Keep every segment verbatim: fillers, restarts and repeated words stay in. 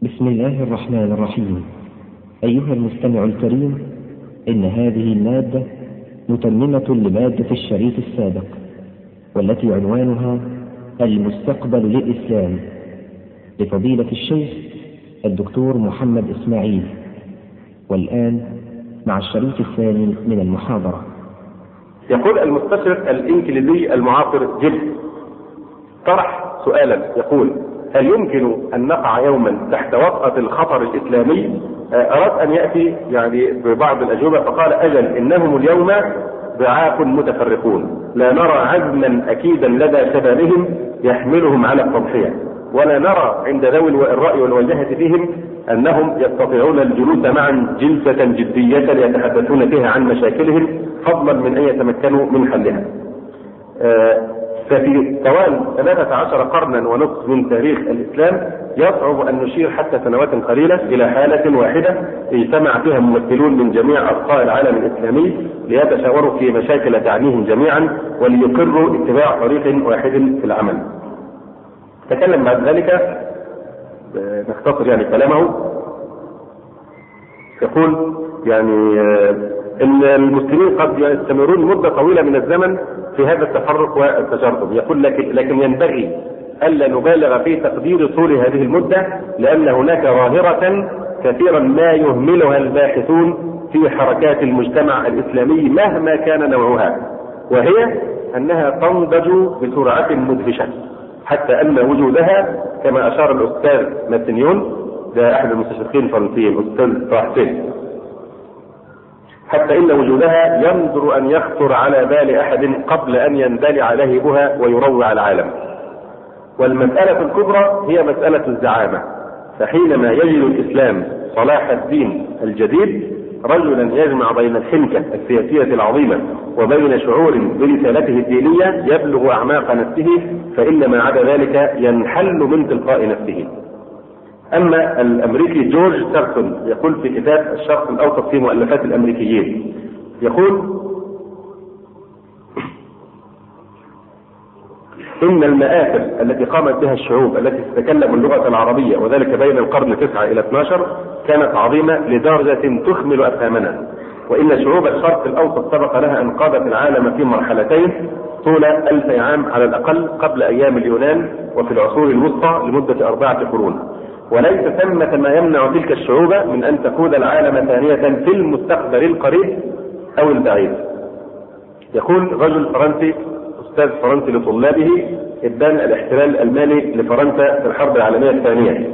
بسم الله الرحمن الرحيم. أيها المستمع الكريم، إن هذه المادة متممة لمادة الشريط السابق، والتي عنوانها المستقبل للإسلام لفضيلة الشيخ الدكتور محمد إسماعيل. والآن مع الشريط الثاني من المحاضرة. يقول المستشرق الإنجليزي المعاصر جيل طرح سؤالا يقول: هل يمكن أن نقع يوما تحت وطأة الخطر الإسلامي؟ أراد أن يأتي يعني ببعض الأجوبة فقال: أجل، إنهم اليوم ضعاف متفرقون، لا نرى عزما أكيدا لدى شبابهم يحملهم على التضحية، ولا نرى عند ذوي الرأي والوجاهة فيهم أنهم يستطيعون الجلوس معا جلسة جدية يتحدثون فيها عن مشاكلهم فضلا من أن يتمكنوا من حلها. آه ففي طوال ثلاثة عشر قرنا ونصف من تاريخ الإسلام يصعب أن نشير حتى سنوات قليلة إلى حالة واحدة اجتمع فيها ممثلون من جميع أقطار العالم الإسلامي ليتشاوروا في مشاكل تعنيهم جميعا وليقروا اتباع طريق واحد في العمل. تكلم بعد ذلك، نختصر يعني كلامه، يقول يعني ان المسلمين قد يستمرون مدة طويلة من الزمن في هذا التفرق والتجرب. يقول لكن, لكن ينبغي ألا نبالغ في تقدير طول هذه المدة، لأن هناك ظاهرة كثيرا ما يهملها الباحثون في حركات المجتمع الإسلامي مهما كان نوعها، وهي أنها تنضج بسرعة مدهشة، حتى أن وجودها كما أشار الأستاذ ماتنيون، ده أحد المستشرقين الفرنسيين، أستاذ طاحسين، حتى إن وجودها ينظر أن يخطر على بال أحد قبل أن يندلع لهبها ويروع العالم. والمسألة الكبرى هي مسألة الزعامة، فحينما يجد الإسلام صلاح الدين الجديد رجلا يجمع بين الحنكة السياسية العظيمة وبين شعور برسالته الدينية يبلغ أعماق نفسه، فإن ما عدا ذلك ينحل من تلقاء نفسه. أما الأمريكي جورج سارتون يقول في كتاب الشرق الأوسط في مؤلفات الأمريكيين، يقول: إن المآثر التي قامت بها الشعوب التي تتكلم اللغة العربية وذلك بين القرن التاسع إلى اثني عشر كانت عظيمة لدرجة تخمل أفهامنا، وإن شعوب الشرق الأوسط سبق لها أن قادت العالم في مرحلتين طول ألف عام على الأقل قبل أيام اليونان وفي العصور الوسطى لمدة أربعة قرون، وليس ثمة ما يمنع تلك الشعوب من أن تقود العالم ثانية في المستقبل القريب أو البعيد. يقول رجل فرنسي أستاذ فرنسي لطلابه إبان الاحتلال الألماني لفرنسا في الحرب العالمية الثانية،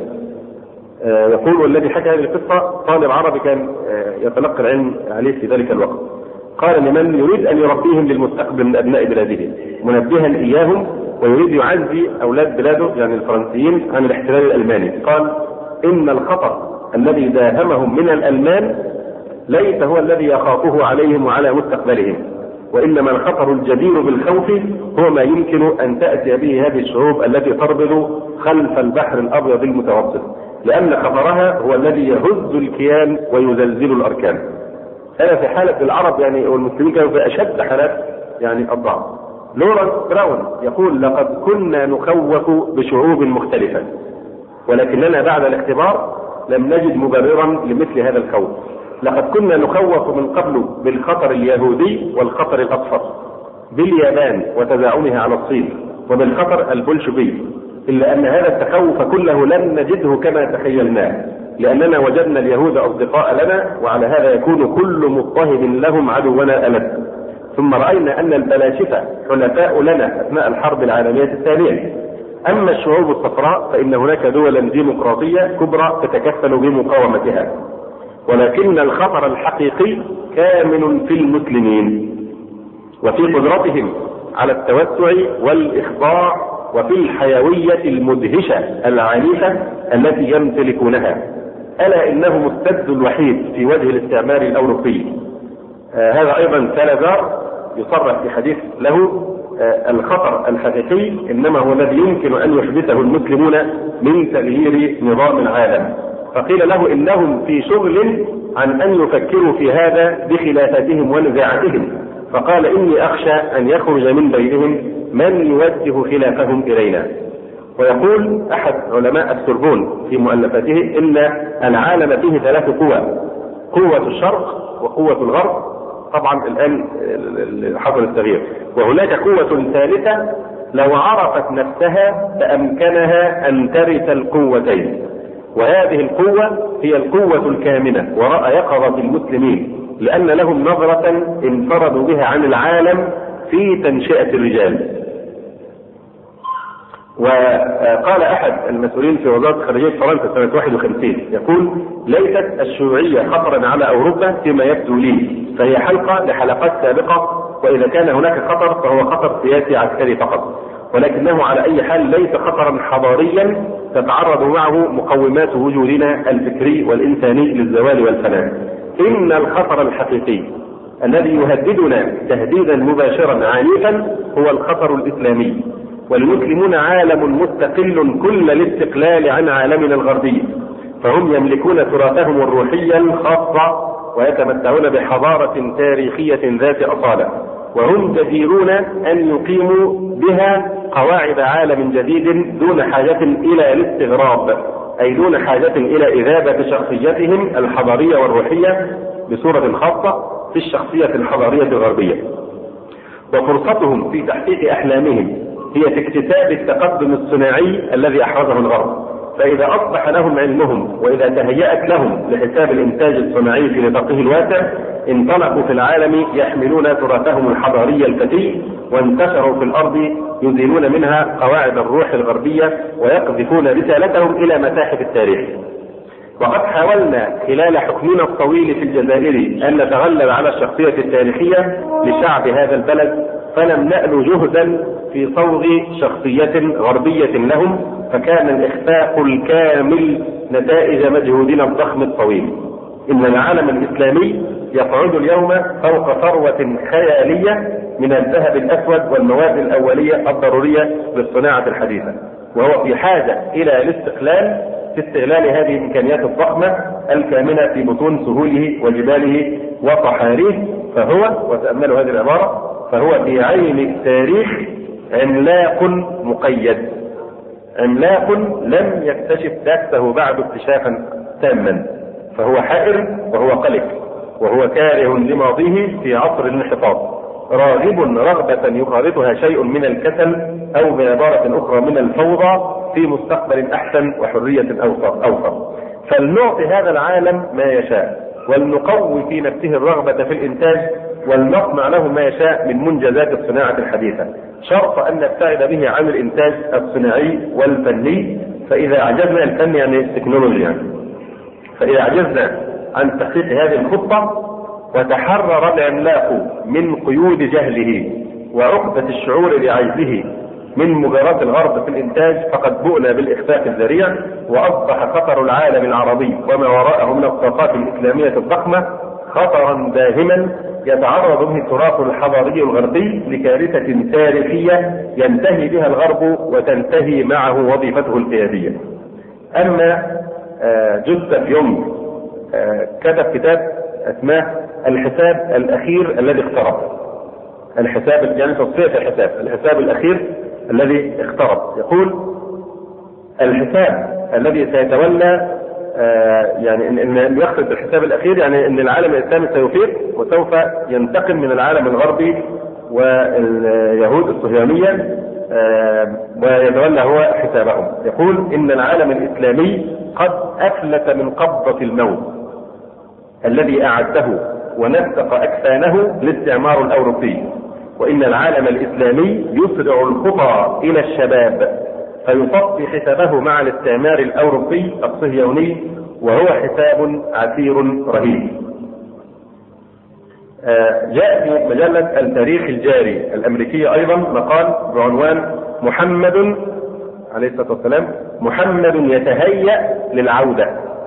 يقول: والذي حكى هذه القصة طالب عربي كان يتلقى العلم عليه في ذلك الوقت، قال لمن يريد أن يربيهم للمستقبل من أبناء بلاده منبها إياهم ويريد يعزي أولاد بلاده يعني الفرنسيين عن الاحتلال الألماني، قال: إن الخطر الذي داهمهم من الألمان ليس هو الذي يخافه عليهم وعلى مستقبلهم، وإنما الخطر الجدير بالخوف هو ما يمكن أن تأتي به هذه الشعوب التي تربض خلف البحر الأبيض المتوسط، لأن خطرها هو الذي يهز الكيان ويزلزل الأركان. أنا في حالة العرب يعني والمسلمين كانوا في أشد حالات يعني الضعف. لورنس براون يقول: لقد كنا نخوف بشعوب مختلفة، ولكننا بعد الاختبار لم نجد مبررا لمثل هذا الخوف. لقد كنا نخوف من قبل بالخطر اليهودي والخطر الأصفر، باليابان وتزاعمها على الصين، وبالخطر البولشوفي، إلا أن هذا التخوف كله لم نجده كما تخيلناه، لأننا وجدنا اليهود أصدقاء لنا، وعلى هذا يكون كل مضطهد لهم عدونا ألد. ثم رأينا أن البلاشفة حلفاء لنا أثناء الحرب العالمية الثانية. أما الشعوب الصفراء فإن هناك دولا ديمقراطية كبرى تتكفل بمقاومتها، ولكن الخطر الحقيقي كامن في المسلمين وفي قدرتهم على التوسع والإخضاع وفي الحيوية المدهشة العنيفة التي يمتلكونها. ألا إنهم السد الوحيد في وجه الاستعمار الأوروبي. آه هذا أيضا سالازار يصرح في حديث له: آه الخطر الحقيقي إنما هو الذي يمكن أن يحدثه المسلمون من تغيير نظام العالم. فقيل له: إنهم في شغل عن أن يفكروا في هذا بخلافاتهم ونزاعاتهم، فقال: إني أخشى أن يخرج من بينهم من يوجه خلافهم إلينا. ويقول أحد علماء السوربون في مؤلفاته إن العالم فيه ثلاث قوى: قوة الشرق وقوة الغرب، طبعا الآن حصل التغيير، وهناك قوة ثالثة لو عرفت نفسها فأمكنها أن ترث القوتين، وهذه القوة هي القوة الكامنة وراء يقظة المسلمين، لأن لهم نظرة انفردوا بها عن العالم في تنشئة الرجال. وقال أحد المسؤولين في وزارة خارجية فرنسا سنة واحد وخمسين يقول: ليست الشيوعية خطرا على أوروبا فيما يبدو لي، فهي حلقة لحلقات سابقة، وإذا كان هناك خطر فهو خطر سياسي عسكري فقط، ولكنه على أي حال ليس خطرا حضاريا تتعرض معه مقومات وجودنا الفكري والإنساني للزوال والفناء. إن الخطر الحقيقي الذي يهددنا تهديدا مباشرا عنيفا هو الخطر الإسلامي، والمسلمون عالم مستقل كل الاستقلال عن عالمنا الغربي، فهم يملكون تراثهم الروحي الخاص ويتمتعون بحضارة تاريخية ذات أصالة، وهم جديرون أن يقيموا بها قواعد عالم جديد دون حاجة إلى الاستغراب، أي دون حاجة إلى إذابة شخصيتهم الحضارية والروحية بصورة خاصة في الشخصية الحضارية الغربية. وفرصتهم في تحقيق أحلامهم هي في اكتساب التقدم الصناعي الذي أحرزه الغرب، فإذا أصبح لهم علمهم وإذا تهيأت لهم لحساب الإنتاج الصناعي في نطاقه الواسع، انطلقوا في العالم يحملون تراثهم الحضاري الفتي، وانتشروا في الأرض يزيلون منها قواعد الروح الغربية ويقذفون رسالتهم إلى متاحف التاريخ. وقد حاولنا خلال حكمنا الطويل في الجزائر أن نتغلب على الشخصية التاريخية لشعب هذا البلد، فلم نأل جهدا في صوغ شخصية غربية لهم، فكان الإخفاق الكامل نتائج مجهودنا الضخم الطويل. إن العالم الإسلامي يصعد اليوم فوق ثروة خيالية من الذهب الأسود والمواد الأولية الضرورية للصناعة الحديثة، وهو في حاجة إلى الاستقلال في استغلال هذه الإمكانيات الضخمة الكامنة في بطون سهوله وجباله وصحاريه. فهو، وتأملوا هذه العبارة، فهو في عين التاريخ عملاق مقيد، عملاق لم يكتشف ذاته بعد اكتشافا تاما، فهو حائر وهو قلق وهو كاره لماضيه في عصر الانحطاط، راغب رغبة يخالطها شيء من الكسل أو بعبارة أخرى من الفوضى في مستقبل أحسن وحرية أوفر. فلنعطي هذا العالم ما يشاء، ولنقوي في نفسه الرغبة في الإنتاج، ولنصنع له ما يشاء من منجزات الصناعة الحديثة، شرط أن نبتعد به عن الإنتاج الصناعي والفني. فإذا عجزنا، الفن يعني التكنولوجيا يعني، فإذا عجزنا عن تحقيق هذه الخطة وتحرر العملاق من قيود جهله وعقدة الشعور بعجزه من مجارات الغرب في الإنتاج، فقد بؤنا بالإخفاق الذريع، وأصبح خطر العالم العربي وما وراءه من الطاقات الإسلامية الضخمة خطرا داهما يتعرض به التراث الحضاري الغربي لكارثة تاريخية ينتهي بها الغرب وتنتهي معه وظيفته القيادية. أما جوزيف يونغ كتب كتاب اسمه الحساب الأخير الذي اقترب. الحساب يعني تصفية الحساب، الحساب الأخير الذي اقترب. يقول: الحساب الذي سيتولى، آه يعني ان, إن يقصد الحساب الأخير يعني ان العالم الإسلامي سيفيق وسوف ينتقم من العالم الغربي واليهود الصهيونية، آه ويتولى هو حسابهم. يقول: إن العالم الإسلامي قد أفلت من قبضة الموت الذي أعده ونسق أكفانه الاستعمار الأوروبي، وإن العالم الإسلامي يسرع الخطى إلى الشباب فيصفي حسابه مع الاستعمار الأوروبي الصهيوني، وهو حساب عسير رهيب. جاء في مجلة التاريخ الجاري الأمريكية أيضا مقال بعنوان محمد عليه الصلاة والسلام محمد يتهيأ للعودة،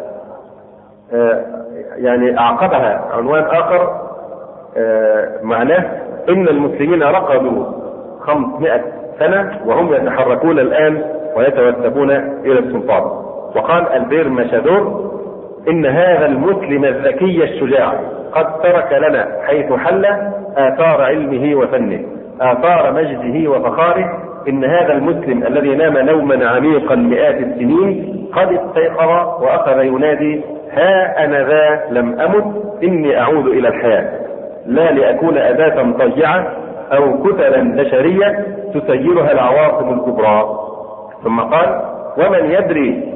يعني أعقبها عنوان آخر معناه إن المسلمين رقدوا خمسمائة سنة وهم يتحركون الآن ويتوسبون إلى السلطان. وقال البير ماشادور: إن هذا المسلم الذكي الشجاع قد ترك لنا حيث حل آثار علمه وفنه، آثار مجده وفخاره، إن هذا المسلم الذي نام نوما عميقا مئات السنين قد استيقظ وأخذ ينادي: ها أنا ذا لم أمت، إني أعود إلى الحياة، لا لأكون أداة طيعة أو كتلا بشرية تسيرها العواصم الكبرى. ثم قال: ومن يدري،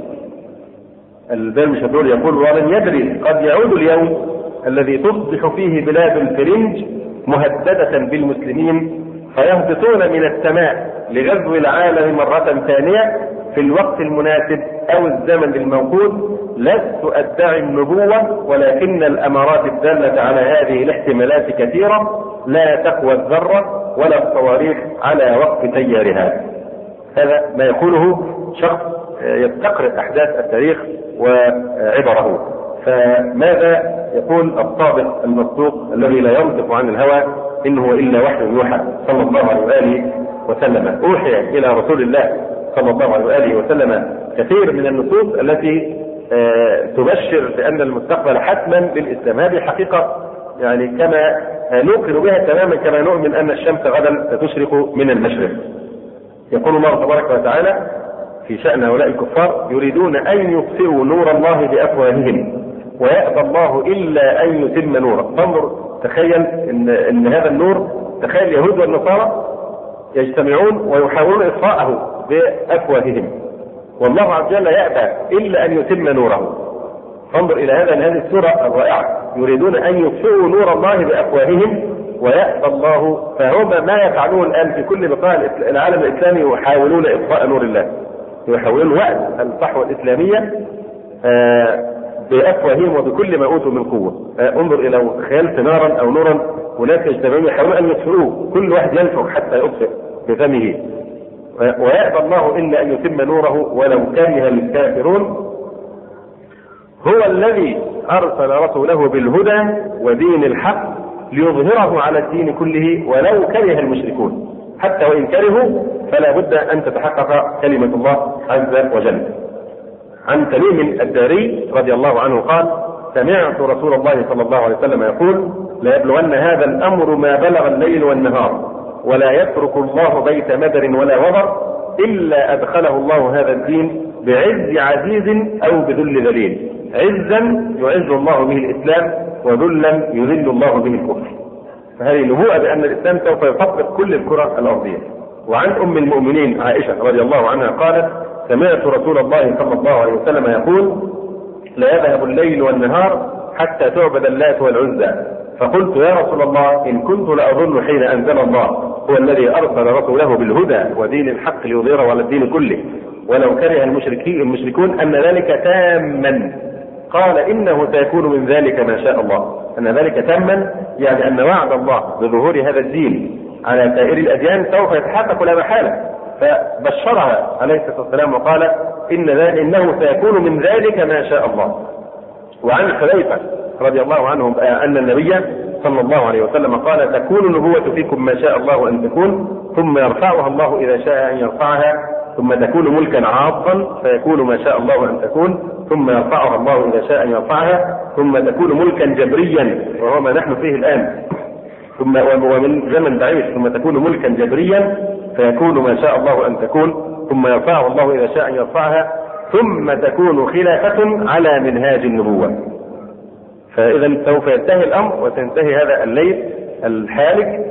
البال مش هدول يقول: ومن يدري قد يعود اليوم الذي تصبح فيه بلاد الفرنج مهددة بالمسلمين فيهبطون من السماء لغزو العالم مرة ثانية في الوقت المناسب أو الزمن الموجود. لست أدعي النبوة، ولكن الأمارات الدالة على هذه الاحتمالات كثيرة لا تقوى الذرة ولا الصواريخ على وقف تيارها. هذا ما يقوله شخص يستقرئ أحداث التاريخ وعبره. فماذا يقول الصادق المصدوق الذي لا ينطق عن الهوى إن هو إلا وحي يوحى صلى الله عليه وآله وسلم؟ أوحي إلى رسول الله صلى الله عليه وآله وسلم كثير من النصوص التي تبشر بأن المستقبل حتما للإسلام. هذه حقيقة يعني كما نوقن بها تماما كما نؤمن أن الشمس غدا ستشرق من المشرق. يقول الله تبارك وتعالى في شأن هؤلاء الكفار: يريدون أن يطفئوا نور الله بأفواههم ويأبى الله إلا أن يتم نوره. فانظر، تخيل إن, إن هذا النور، تخيل اليهود والنصارى يجتمعون ويحاولون إطفاءه بأفواههم، والله عز وجل يأبى إلا أن يتم نوره. فانظر إلى هذا هذه السورة الرائعة: يريدون أن يطفئوا نور الله بأفواههم ويأبى الله. فهم ما يفعلون الآن في كل بقاع العالم الإسلامي يحاولون إطفاء نور الله، يحاولون وقت الصحوة الإسلامية بأفواههم وبكل ما أوتوا من قوة. انظر إلى لو تخيلت نارا أو نورا هناك يجتمعون يحاولون أن يطفئوه، كل واحد ينفخ حتى يطفئ بفمه، ويأبى الله إلا أن يتم نوره ولو كره الكافرون. هو الذي أرسل رسوله بالهدى ودين الحق ليظهره على الدين كله ولو كره المشركون. حتى وإن كرهوا فلا بد أن تتحقق كلمة الله عز وجل. عن تميم الداري رضي الله عنه قال: سمعت رسول الله صلى الله عليه وسلم يقول: لا يبلغن هذا الأمر ما بلغ الليل والنهار، ولا يترك الله بيت مدر ولا وبر إلا أدخله الله هذا الدين بعز عزيز أو بذل ذليل. عزا يعز الله به الإسلام، وذلا يذل الله به الكفر. فهذه نبوءة بأن الإسلام سوف يطبق كل الكرة الأرضية. وعن أم المؤمنين عائشة رضي الله عنها قالت: سمعت رسول الله صلى الله عليه وسلم يقول: لا يذهب الليل والنهار حتى تعبد اللات والعزى. فقلت: يا رسول الله، إن كنت لأظن حين أنزل الله هو الذي أرسل رسوله بالهدى ودين الحق ليظهره على الدين كله ولو كره المشركين المشركون أن ذلك تاما. قال: إنه سيكون من ذلك ما شاء الله. أن ذلك تاما يعني أن وعد الله بظهور هذا الدين على سائر الأديان سوف يتحقق لا محالة. فبشرها عليه الصلاة والسلام وقال: إن إنه سيكون من ذلك ما شاء الله. وعن حذيفة رضي الله عنه أن النبي صلى الله عليه وسلم قال: تكون النبوة فيكم ما شاء الله أن تكون، ثم يرفعها الله إذا شاء أن يرفعها، ثم تكون ملكا عاضا فيكون ما شاء الله أن تكون، ثم يرفعها الله إذا شاء أن يرفعها، ثم تكون ملكا جبريا وهو ما نحن فيه الآن، ثم ومن زمن بعيد، ثم تكون ملكا جبريا فيكون ما شاء الله أن تكون، ثم يرفعها الله إذا شاء أن يرفعها، ثم تكون خلافة على منهاج النبوة. فإذا سوف ينتهي الأمر وتنتهي هذا الليل الحالك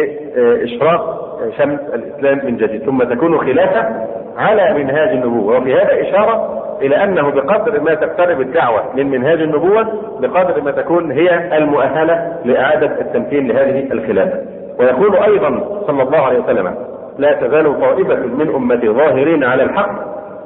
بإشراق شمس الإسلام من جديد، ثم تكون خلافة على منهاج النبوة. وفي هذا إشارة إلى أنه بقدر ما تقترب الدعوة من منهاج النبوة بقدر ما تكون هي المؤهلة لإعادة التمكين لهذه الخلافة. ويقول أيضا صلى الله عليه وسلم: لا تزال طائفة من أمتي ظاهرين على الحق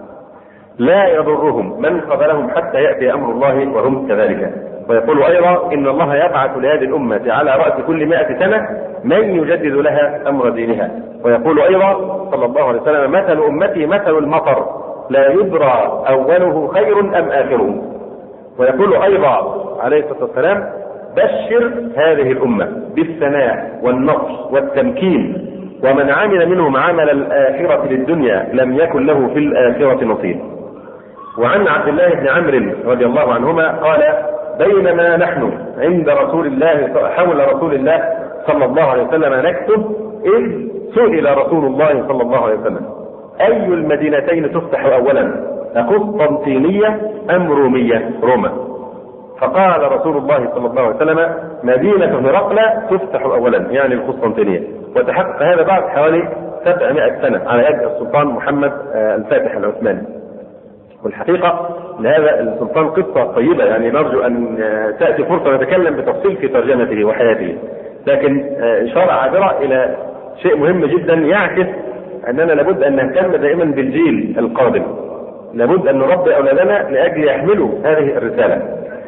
لا يضرهم من خذلهم حتى يأتي أمر الله وهم كذلك. ويقول أيضا: إن الله يبعث لهذه الأمة على رأس كل مائة سنة من يجدد لها أمر دينها. ويقول أيضا صلى الله عليه وسلم: مثل أمتي مثل المطر لا يدرى أوله خير أم آخره. ويقول أيضا عليه الصلاة والسلام: بشر هذه الأمة بالثناء والنصر والتمكين، ومن عمل منهم عمل الآخرة للدنيا لم يكن له في الآخرة نصيب. وعن عبد الله بن عمرو رضي الله عنهما قال: بينما نحن عند رسول الله حول رسول الله صلى الله عليه وسلم نكتب إذ سئل رسول الله صلى الله عليه وسلم: أي المدينتين تفتح أولا، أقسطنطينية أم رومية؟ روما. فقال رسول الله صلى الله عليه وسلم: مدينة هرقل تفتح أولا، يعني القسطنطينية. وتحقق هذا بعد حوالي سبعمائة سنة على يد السلطان محمد الفاتح العثماني. والحقيقة لهذا السلطان قصة طيبة، يعني نرجو أن تأتي فرصة نتكلم بتفصيل في ترجمته وحياته، لكن إشارة عابرة إلى شيء مهم جدا يعكس أننا لابد أن نهتم دائما بالجيل القادم، لابد أن نربي أولادنا لأجل يحملوا هذه الرسالة.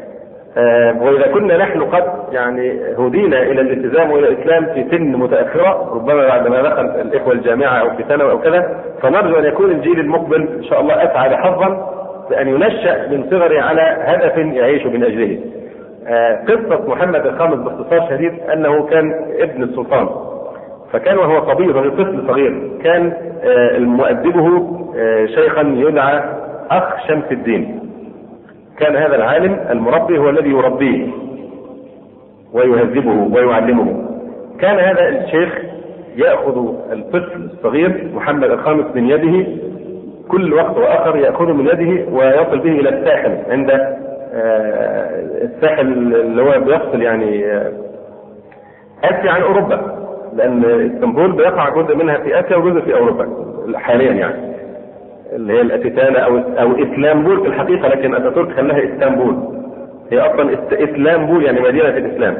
وإذا كنا نحن قد يعني هدينا إلى الالتزام وإلى الإسلام في سن متأخرة، ربما بعدما دخل الإخوة الجامعة أو في ثانوي أو كذا، فنرجو أن يكون الجيل المقبل إن شاء الله أسعد حظا بأن ينشأ من صغره على هدف يعيش من أجله. قصة محمد الخامس باختصار شديد أنه كان ابن السلطان، فكان وهو صغير وهو طفل صغير كان مؤدبه شيخا يدعى أخ شمس الدين. كان هذا العالم المربي هو الذي يربيه ويهذبه ويعلمه. كان هذا الشيخ يأخذ الطفل الصغير محمد الخامس من يده كل وقت وآخر، يأخذه من يده ويصل به إلى الساحل، عند الساحل اللي هو بيفصل يعني آسيا عن أوروبا، لأن اسطنبول بيقع جزء منها في آسيا وجزء في أوروبا حاليا، يعني اللي هي الأتيتانا أو أو إسلامبول في الحقيقة، لكن أتاتورك خلاها إسطنبول، هي أصلا إسلامبول يعني مدينة الإسلام.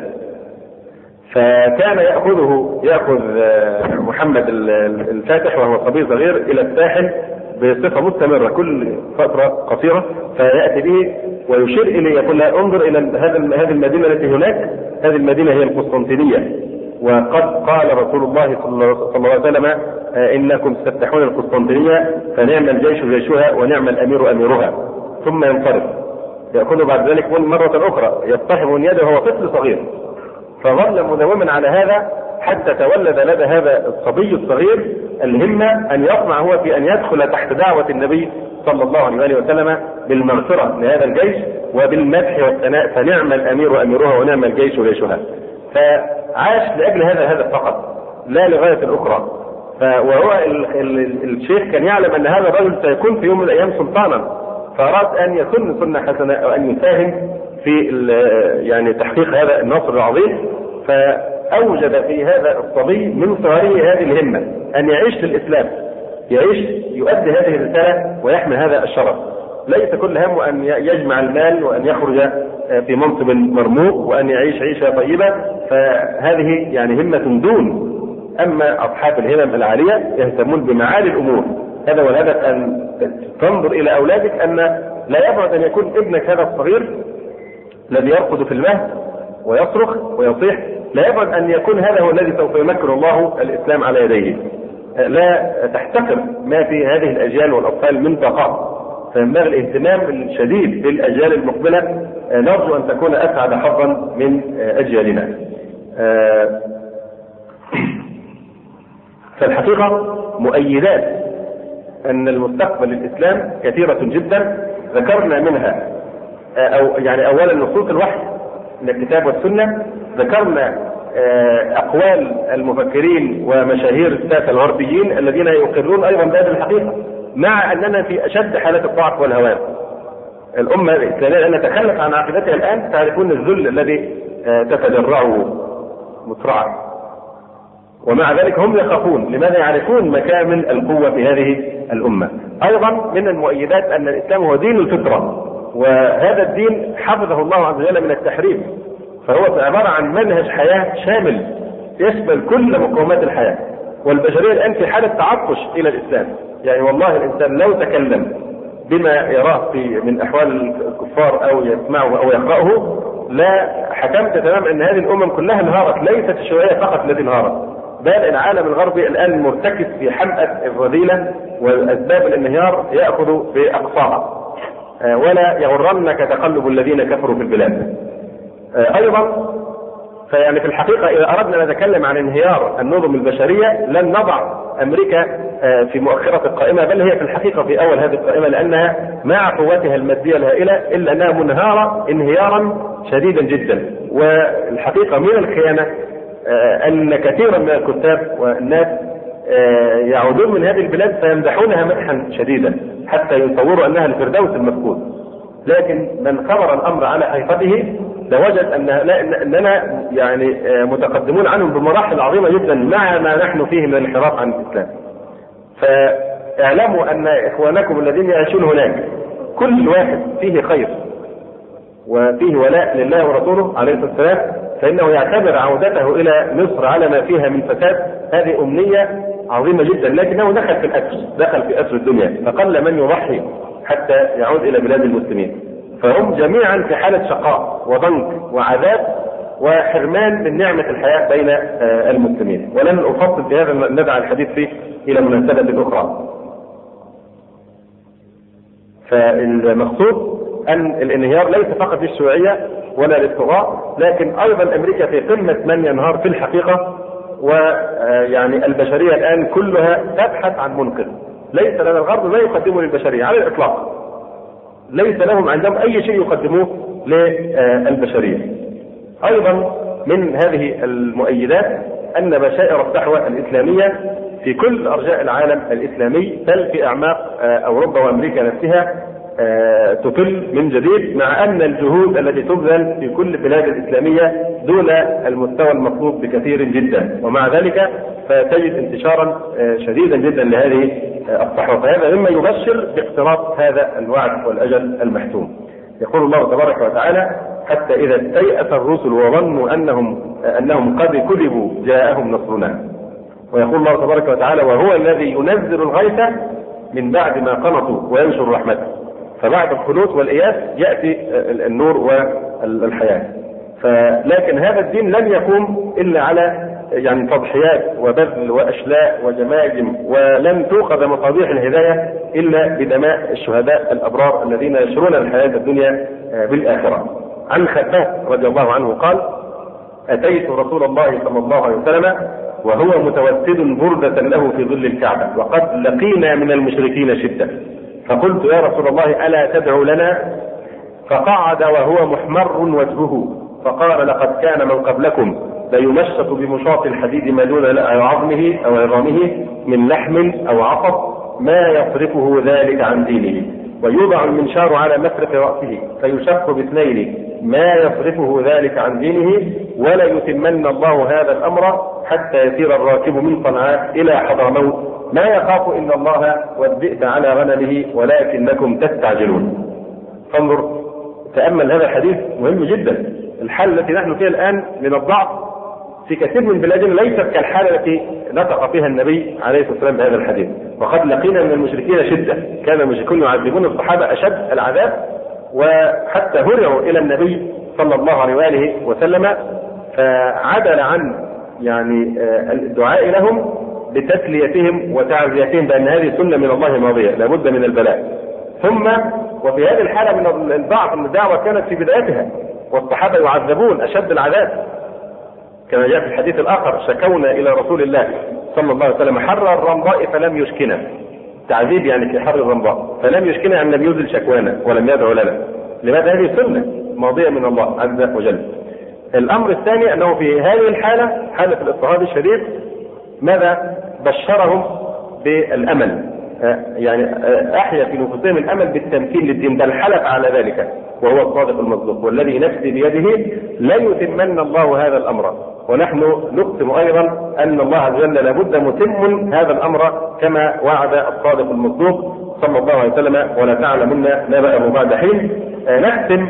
فكان يأخذه يأخذ محمد الفاتح وهو صبي صغير إلى الساحل بصفة مستمرة كل فترة قصيرة، فيأتي به ويشير إليه يقول له: انظر إلى هذه المدينة التي هناك، هذه المدينة هي القسطنطينية، وقد قال رسول الله صلى الله عليه وسلم: إنكم تفتحون القسطنطينية فنعم الجيش جيشها ونعم الأمير أميرها. ثم ينصرف، يأخذ بعد ذلك مرة أخرى يصطحب من يده وهو طفل صغير. فظل مداوما على هذا حتى تولد لدى هذا الصبي الصغير الهمة أن يطمع هو في أن يدخل تحت دعوة النبي صلى الله عليه وسلم بالمغفرة لهذا الجيش وبالمدح والثناء، فنعم الأمير أميرها ونعم الجيش جيشها. فعاش لأجل هذا الهدف فقط لا لغاية أخرى. وهو الشيخ كان يعلم أن هذا الرجل سيكون في يوم من الأيام سلطانا، فأراد أن يكون سنة حسنة أو أن يساهم في يعني تحقيق هذا النصر العظيم. فأوجد في هذا الصبي من صغره هذه الهمة أن يعيش للإسلام، يعيش يؤدي هذه الرسالة ويحمل هذا الشرف. ليس كل همه أن يجمع المال وأن يخرج في منصب مرموق وأن يعيش عيشة طيبة، فهذه يعني همة دون. أما أصحاب الهمم العالية يهتمون بمعالي الأمور. هذا هو الهدف، أن تنظر إلى أولادك أن لا يبعد أن يكون ابنك هذا الصغير الذي يرقد في المهد ويصرخ ويصيح، لا يبعد أن يكون هذا هو الذي سوف يمكن الله الإسلام على يديه. لا تحتقر ما في هذه الأجيال والأطفال من طاقات، فينبغي الاهتمام الشديد بالأجيال المقبلة. نرجو أن تكون أسعد حظا من أجيالنا. فالحقيقة مؤيدات أن المستقبل للإسلام كثيرة جدا، ذكرنا منها أو يعني أولا نصوص الوحي من الكتاب والسنة، ذكرنا أقوال المفكرين ومشاهير الساسة الغربيين الذين يقرون أيضا بهذه الحقيقة، مع أننا في أشد حالات الضعف والهوان. الأمة الإسلامية أن نتخلف عن عقيدتها الآن، تعرفون الذل الذي تتجرعه مسرعا، ومع ذلك هم يخافون. لماذا؟ يعرفون مكامن القوة في هذه الأمة. أيضا من المؤيدات أن الإسلام هو دين الفطرة، وهذا الدين حفظه الله عز وجل من التحريف، فهو عبارة عن منهج حياة شامل يشمل كل مقومات الحياة. والبشرية الآن في حالة تعطش إلى الإسلام، يعني والله الإنسان لو تكلم بما يراه في من أحوال الكفار أو يسمعه أو يقرأه لا حكمت تمام أن هذه الأمم كلها انهارت، ليست الشيوعية فقط التي انهارت، بل العالم الغربي الآن مرتكز في حمأة الرذيلة، والأسباب الانهيار يأخذ بأقصاها. ولا يغرنك تقلب الذين كفروا في البلاد. أيضا فيعني في الحقيقة إذا أردنا أن نتكلم عن انهيار النظم البشرية لن نضع أمريكا في مؤخرة القائمة، بل هي في الحقيقة في أول هذه القائمة، لأنها مع قوتها المادية الهائلة إلا أنها منهارة انهيارا شديدا جدا. والحقيقة من الخيانة أن كثيرا من الكتاب والناس يعودون من هذه البلاد فيمدحونها مدحا شديدا حتى يتصوروا انها الفردوس المفقود. لكن من خبر الامر على حقيقته لوجد ان اننا يعني متقدمون عنهم بمراحل عظيمه جدا مع ما نحن فيه من الانحراف عن الاسلام. فاعلموا ان اخوانكم الذين يعيشون هناك كل واحد فيه خير وفيه ولاء لله ورسوله عليه الصلاه والسلام، فانه يعتبر عودته الى مصر على ما فيها من فساد هذه امنيه عظيمه جدا، لكنه دخل في الاسر دخل في اسر الدنيا، فقل من يضحي حتى يعود الى بلاد المسلمين. فهم جميعا في حاله شقاء وضنك وعذاب وحرمان من نعمه الحياه بين المسلمين، ولن افصل في هذا ندع الحديث فيه الى مناسبه اخرى. فالمقصود ان الانهيار ليس فقط للشيوعيه ولا للطغاة، لكن ايضا امريكا في قمه من ينهار في الحقيقه، ويعني البشريه الان كلها تبحث عن منقذ. ليس لنا الغرب ما يقدمه للبشريه على الاطلاق، ليس لهم عندهم اي شيء يقدموه للبشريه. ايضا من هذه المؤيدات ان بشائر الدعوه الاسلاميه في كل ارجاء العالم الاسلامي بل في اعماق اوروبا وامريكا نفسها تطل من جديد، مع ان الجهود التي تبذل في كل البلاد الاسلاميه دون المستوى المطلوب بكثير جدا، ومع ذلك فتجد انتشارا شديدا جدا لهذه الصحوه. فهذا مما يبشر باقتراب هذا الوعد والاجل المحتوم. يقول الله تبارك وتعالى: حتى اذا استيأس الرسل وظنوا انهم انهم قد كذبوا جاءهم نصرنا. ويقول الله تبارك وتعالى: وهو الذي ينزل الغيث من بعد ما قنطوا وينشر رحمته. فبعد الخلود والإياس يأتي النور والحياة. فلكن هذا الدين لن يقوم إلا على يعني تضحيات وبذل وأشلاء وجماجم، ولن تؤخذ مصابيح الهداية إلا بدماء الشهداء الأبرار الذين يشرون الحياة الدنيا بالآخرة. عن خباب رضي الله عنه قال: أتيت رسول الله صلى الله عليه وسلم وهو متوسد بردة له في ظل الكعبة وقد لقينا من المشركين شدة، فقلت: يا رسول الله ألا تدعو لنا؟ فقعد وهو محمر وجهه فقال: لقد كان من قبلكم ليمشط بمشاط الحديد ما دون عظمه أو عظامه من لحم أو عصب ما يصرفه ذلك عن دينه، ويوضع المنشار على مفرق رأسه فيشق باثنين ما يصرفه ذلك عن دينه، ولا يتمن الله هذا الأمر حتى يسير الراكب من صنعاء إلى حضرموت ما يخاف إلا الله والذئب على غنمه ولكنكم تستعجلون. فانظر، تأمل هذا الحديث مهم جدا. الحالة التي نحن فيها الآن من الضعف في كثير من بلادنا ليست كالحالة التي نطق فيها النبي عليه الصلاة والسلام بهذا الحديث. وقد لقينا من المشركين شدة، كان المشركون يعذبون الصحابة أشد العذاب، وحتى هرعوا إلى النبي صلى الله عليه وآله وسلم فعدل عن يعني الدعاء لهم بتسليتهم وتعزيتهم بأن هذه سنة من الله ماضية لابد من البلاء. ثم وفي هذه الحالة من الضعف أن الدعوة كانت في بدايتها والصحابة يعذبون أشد العذاب، كما جاء في الحديث الآخر: شكونا إلى رسول الله صلى الله عليه وسلم حر الرمضاء فلم يشكنا. تعذيب يعني في حر الرمضاء، فلم يشكنا أن لم يزل شكوانا ولم يدعو لنا. لماذا؟ هذه سنة ماضية من الله عز وجل. الأمر الثاني أنه في هذه الحالة، حالة الاضطهاد الشديد، ماذا؟ بشرهم بالأمل، يعني أحيا في نفوسهم الأمل بالتمكين للدين، بل حلف على ذلك وهو الصادق المصدوق: والذي نفسي بيده لا يتمن الله هذا الأمر. ونحن نقسم أيضا أن الله عز وجل لابد متم هذا الأمر كما وعد الصادق المصدوق صلى الله عليه وسلم: ولا تعلمن نبأه بعد حين. نختم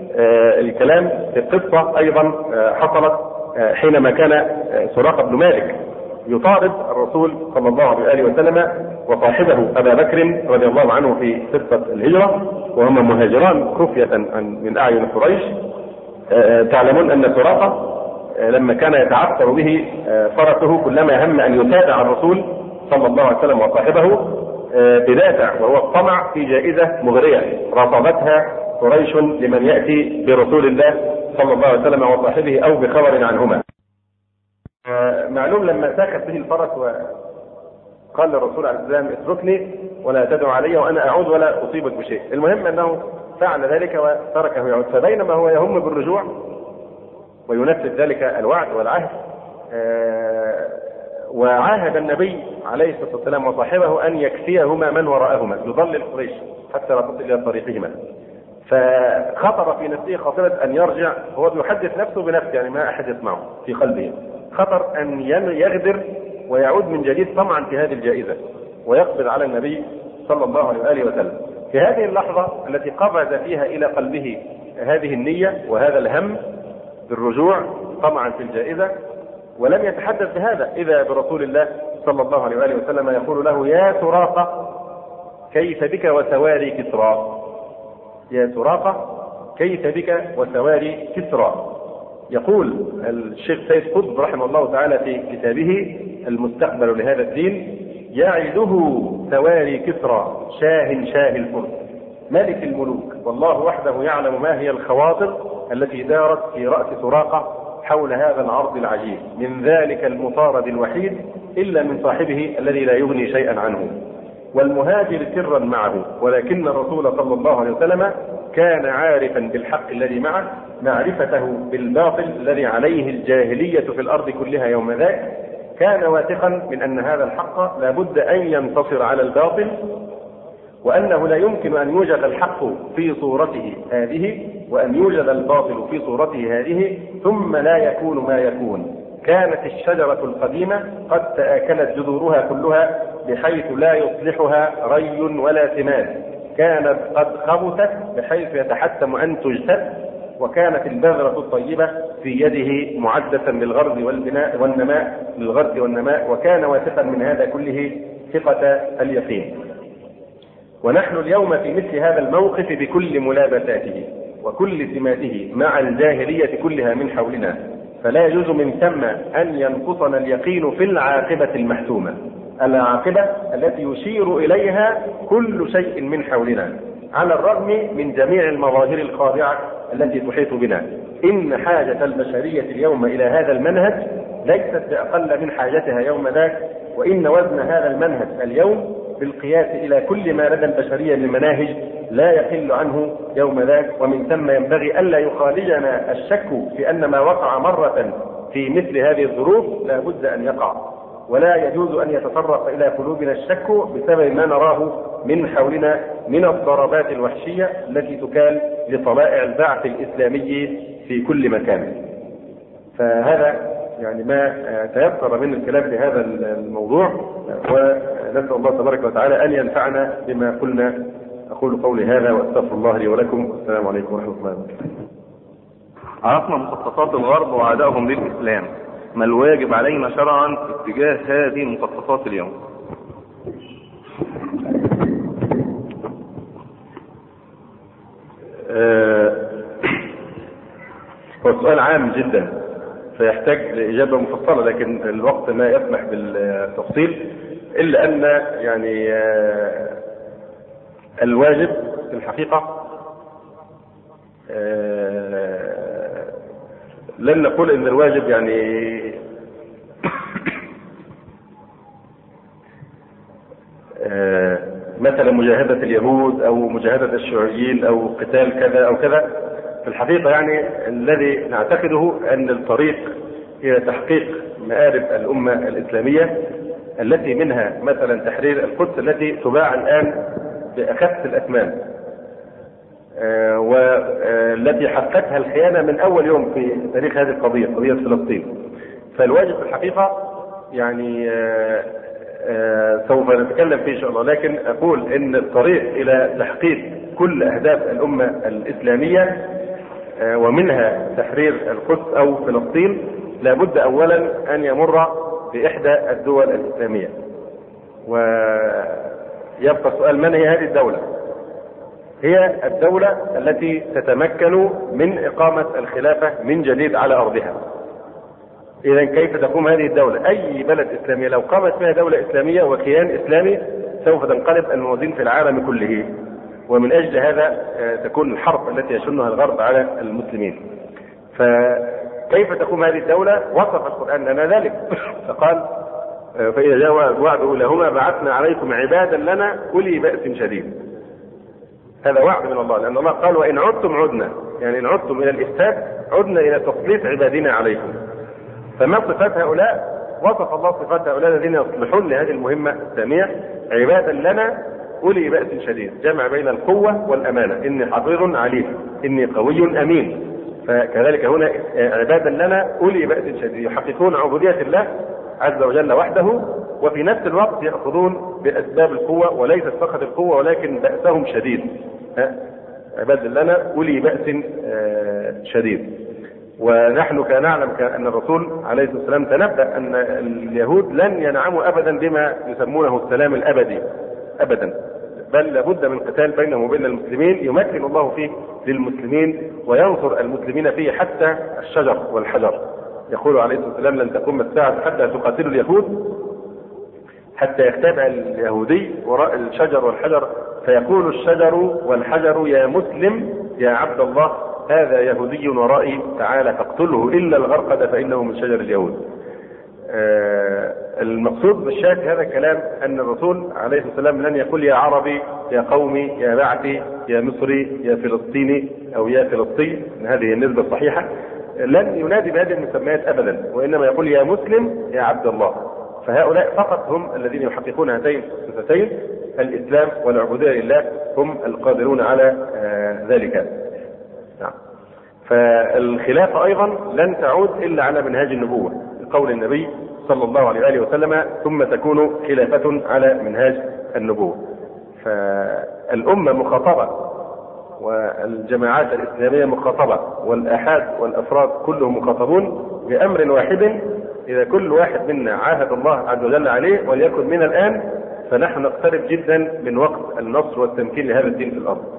الكلام في قصة أيضا حصلت حينما كان سراقة بن مالك يطارد الرسول صلى الله عليه وسلم وصاحبه أبا بكر رضي الله عنه في قصة الهجرة، وهما مهاجران خفية من أعين قريش. تعلمون أن سراقة لما كان يتعثر به فرسه كلما هم أن يتابع الرسول صلى الله عليه وسلم وصاحبه بدافع، وهو الطمع في جائزة مغرية رصدتها قريش لمن يأتي برسول الله صلى الله عليه وسلم وصاحبه أو بخبر عنهما. معلوم لما ساكت به الفرس وقال للرسول عليه السلام: اتركني ولا تدعو علي وأنا أعود ولا أصيبك بشيء. المهم أنه فعل ذلك وتركه يعود. فبينما هو يهم بالرجوع وينفذ ذلك الوعد والعهد، وعاهد النبي عليه الصلاة والسلام وصاحبه أن يكفيهما من وراءهما، يضلل قريش حتى لا تصل إلى طريقهما. فخطر في نفسه خاطرة أن يرجع، هو بيحدث نفسه بنفسه يعني ما أحد يسمعه في قلبه، خطر أن يغدر ويعود من جديد طمعا في هذه الجائزة ويقبض على النبي صلى الله عليه وآله وسلم. في هذه اللحظة التي قبض فيها إلى قلبه هذه النية وهذا الهم بالرجوع طمعا في الجائزة، ولم يتحدث بهذا إذا برسول الله صلى الله عليه وآله وسلم يقول له: يا سراقة كيف بك وسواري كسرى، يا سراقة كيف بك وسواري كسرى. يقول الشيخ سيد قطب رحمه الله تعالى في كتابه المستقبل لهذا الدين: يعده سواري كسرى شاه شاه الفرس ملك الملوك، والله وحده يعلم ما هي الخواطر التي دارت في رأس سراقة حول هذا العرض العجيب، من ذلك المطارد الوحيد إلا من صاحبه الذي لا يغني شيئا عنه، والمهاجر سرا معه، ولكن الرسول صلى الله عليه وسلم كان عارفا بالحق الذي معه معرفته بالباطل الذي عليه الجاهلية في الأرض كلها يوم ذاك، كان واثقا من أن هذا الحق لا بد أن ينتصر على الباطل، وأنه لا يمكن أن يوجد الحق في صورته هذه وأن يوجد الباطل في صورته هذه ثم لا يكون ما يكون. كانت الشجرة القديمة قد تآكلت جذورها كلها بحيث لا يصلحها ري ولا سماد، كانت قد خبثت بحيث يتحتم أن تجتث، وكانت البذرة الطيبة في يده معدة للغرز والبناء والنماء للغرز والنماء، وكان واثقا من هذا كله ثقة اليقين. ونحن اليوم في مثل هذا الموقف بكل ملابساته وكل سماته مع الجاهلية كلها من حولنا، فلا يجوز من ثم أن ينقصنا اليقين في العاقبة المحتومة، العاقبة التي يشير إليها كل شيء من حولنا على الرغم من جميع المظاهر الخاضعة التي تحيط بنا. إن حاجة البشرية اليوم إلى هذا المنهج ليست بأقل من حاجتها يوم ذاك، وإن وزن هذا المنهج اليوم بالقياس إلى كل ما لدى البشرية من مناهج لا يقل عنه يوم ذاك. ومن ثم ينبغي ألا يخالجنا الشك في أن ما وقع مرة في مثل هذه الظروف لا بد أن يقع، ولا يجوز أن يتطرق إلى قلوبنا الشك بسبب ما نراه من حولنا من الضربات الوحشية التي تكال لطلائع البعث الإسلامي في كل مكان. فهذا يعني ما تيسر من الكلام في هذا الموضوع، ونسأل الله تبارك وتعالى أن ينفعنا بما قلنا. أقول قولي هذا وأستغفر الله لي ولكم، والسلام عليكم ورحمة الله وبركاته. عرفنا مخططات الغرب وعدائهم للإسلام، ما الواجب علينا شرعا اتجاه هذه المخططات اليوم؟ هو السؤال عام جدا فيحتاج لإجابة مفصلة، لكن الوقت ما يسمح بالتفصيل، إلا أن يعني الواجب في الحقيقة لن نقول إن الواجب يعني مثلا مجاهدة اليهود أو مجاهدة الشيوعيين أو قتال كذا أو كذا. في الحقيقة يعني الذي نعتقده أن الطريق إلى تحقيق مآرب الأمة الإسلامية التي منها مثلا تحرير القدس التي تباع الآن بأخف الأثمان، والتي حققتها الخيانة من أول يوم في تاريخ هذه القضية، قضية فلسطين. فالواجب في الحقيقة يعني سوف نتكلم فيه إن شاء الله، لكن أقول إن الطريق إلى تحقيق كل أهداف الأمة الإسلامية ومنها تحرير القدس أو فلسطين لابد أولا أن يمر بإحدى الدول الإسلامية. ويبقى السؤال: من هي هذه الدولة؟ هي الدولة التي تتمكن من إقامة الخلافة من جديد على أرضها. إذا كيف تقوم هذه الدولة؟ أي بلد إسلامية لو قامت فيها دولة إسلامية وكيان إسلامي سوف تنقلب الموازين في العالم كله، ومن أجل هذا تكون الحرب التي يشنها الغرب على المسلمين. فكيف تقوم هذه الدولة؟ وصف القرآن لنا ذلك فقال: فإذا جاء وعد أولاهما بعثنا عليكم عبادا لنا أولي بأس شديد. هذا وعد من الله، لأن الله قال: وإن عدتم عدنا، يعني إن عدتم إلى الإفساد عدنا إلى تسليط عبادنا عليكم. فما صفات هؤلاء؟ وصف الله صفات هؤلاء الذين يصلحون لهذه المهمة السامية: عبادا لنا أولي بأس شديد، جمع بين القوة والأمانة، إني حفيظ عليم، إني قوي أمين. فكذلك هنا عبادا لنا أولي بأس شديد، يحققون عبودية الله عز وجل وحده، وفي نفس الوقت يأخذون بأسباب القوة، وليست فقط القوة ولكن بأسهم شديد. عبادا لنا أولي بأس شديد. ونحن كان نعلم أن الرسول عليه الصلاة والسلام تنبأ أن اليهود لن ينعموا أبدا بما يسمونه السلام الأبدي أبدا، بل لابد من قتال بينهم وبين المسلمين يمكن الله فيه للمسلمين وينصر المسلمين فيه حتى الشجر والحجر. يقول عليه الصلاة والسلام: لن تقوم الساعة حتى تقاتلوا اليهود، حتى يختبئ اليهودي وراء الشجر والحجر فيقول الشجر والحجر: يا مسلم يا عبد الله، هذا يهودي ورائي، تعالى فاقتله إلا الغرقد فإنه من شجر اليهود. آه المقصود بالشاهد هذا الكلام أن الرسول عليه الصلاة والسلام لن يقول يا عربي، يا قومي، يا بعثي، يا مصري، يا فلسطيني أو يا فلسطين، هذه النسبة الصحيحة، لن ينادي بهذه المسميات أبدا، وإنما يقول يا مسلم يا عبد الله. فهؤلاء فقط هم الذين يحققون هاتين الصفتين، الإسلام والعبودية لله، هم القادرون على آه ذلك. نعم. فالخلافة أيضا لن تعود إلا على منهاج النبوة، قول النبي صلى الله عليه وآله وسلم: ثم تكون خلافة على منهاج النبوة. فالأمة مخاطبة، والجماعات الإسلامية مخاطبة، والآحاد والأفراد كلهم مخاطبون بأمر واحد: إذا كل واحد منا عاهد الله عز وجل عليه وليكن من الآن، فنحن نقترب جدا من وقت النصر والتمكين لهذا الدين في الأرض.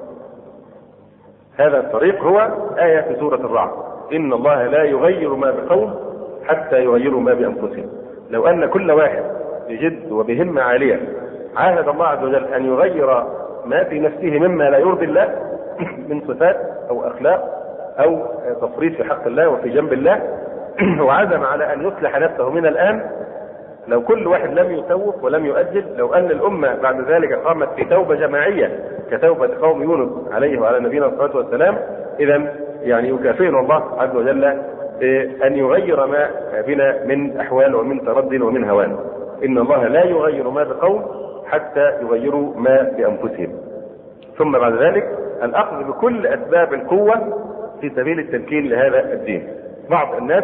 هذا الطريق هو آية في سورة الرعد: إن الله لا يغير ما بقوم حتى يغيروا ما بأنفسهم. لو أن كل واحد بجد وبهمة عالية عاهد الله عز وجل أن يغير ما في نفسه مما لا يرضي الله من صفات أو أخلاق أو تفريط في حق الله وفي جنب الله، وعزم على أن يصلح نفسه من الآن، لو كل واحد لم يسوف ولم يؤجل، لو أن الأمة بعد ذلك قامت في توبة جماعية كتوبة قوم يونس عليه وعلى نبينا الصلاة والسلام، إذا يعني يكافئنا الله عز وجل أن يغير ما بنا من أحوال ومن ترد ومن هوان. إن الله لا يغير ما بقوم حتى يغيروا ما بأنفسهم. ثم بعد ذلك الأخذ بكل أسباب القوة في سبيل التمكين لهذا الدين. بعض الناس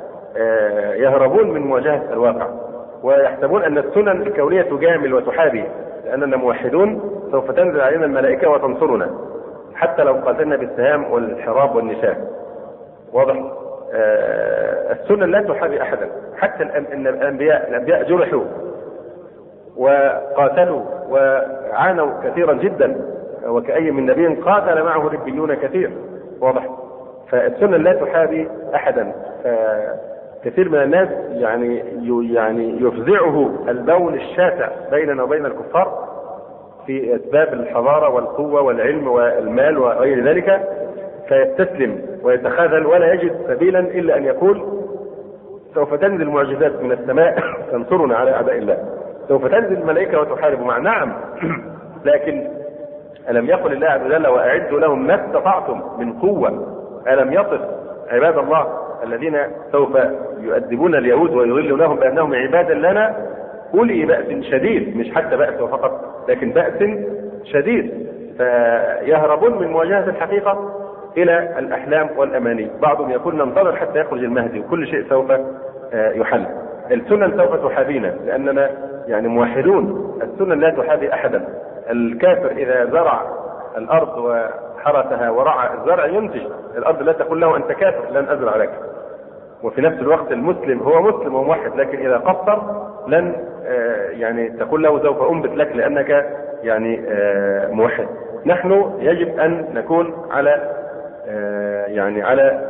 يهربون من مواجهة الواقع ويحسبون أن السنن الكونية تجامل وتحابي، لأننا موحدون سوف تنزل علينا الملائكة وتنصرنا حتى لو قاتلنا بالسهام والحراب والنشاء. واضح؟ آه السنن لا تحابي أحدا، حتى الأنبياء الأنبياء جرحوا وقاتلوا وعانوا كثيرا جدا، وكأي من نبي قاتل معه ربيون كثير. واضح؟ فالسنن لا تحابي أحدا. كثير من الناس يعني يعني يفزعه اللون الشاسع بيننا وبين الكفار في أسباب الحضارة والقوة والعلم والمال وغير ذلك، فيستسلم ويتخاذل ولا يجد سبيلا إلا أن يقول سوف تنزل معجزات من السماء تنصرنا على أعداء الله، سوف تنزل الملائكة وتحارب مع. نعم، لكن ألم يقل الله عز وجل: وأعدوا لهم ما استطعتم من قوة؟ ألم يصف عباد الله الذين سوف يؤدبون اليهود ويضلونهم بأنهم عبادا لنا أولي بأس شديد، مش حتى بأس فقط لكن بأس شديد، فيهربون من مواجهة الحقيقة إلى الأحلام والأماني. بعضهم يقول ننتظر حتى يخرج المهدي وكل شيء سوف يحل. السنن سوف تحابينا لأننا يعني موحدون، السنن لا تحابي أحدا. الكافر إذا زرع الأرض وحرثها ورعى الزرع ينتج، الأرض لا تقول له أنت كافر لن أزرع لك. وفي نفس الوقت المسلم هو مسلم وموحد، لكن إذا قصر لن يعني تقول له سوف أنبت لك لأنك يعني موحد. نحن يجب أن نكون على يعني على